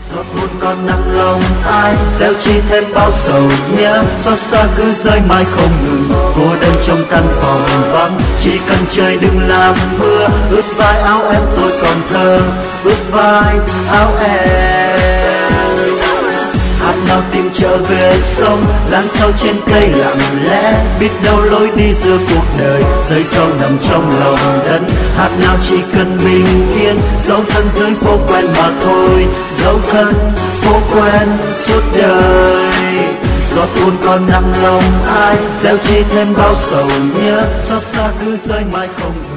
Giọt buồn còn nặng lòng ai, gieo chi thêm bao sầu nhớ. Xót xa cứ rơi mãi không ngừng, cô đơn trong căn phòng vắng. Chỉ cần trời đừng làm mưa, ướt vai áo em tôi còn thơ, ướt vai áo em. Hạt nào tìm trở về sông, lang thao trên cây lặng lẽ. Biết đâu lối đi giữa cuộc đời, rơi trâu nằm trong lòng đất. Hạt nào chỉ cần bình yên, dấu thân dưới phố quen mà thôi. Dấu thân phố quen suốt đời. Giọt buồn còn nặng lòng ai, gieo chi thêm bao sầu nhớ. Xót xa cứ rơi mãi không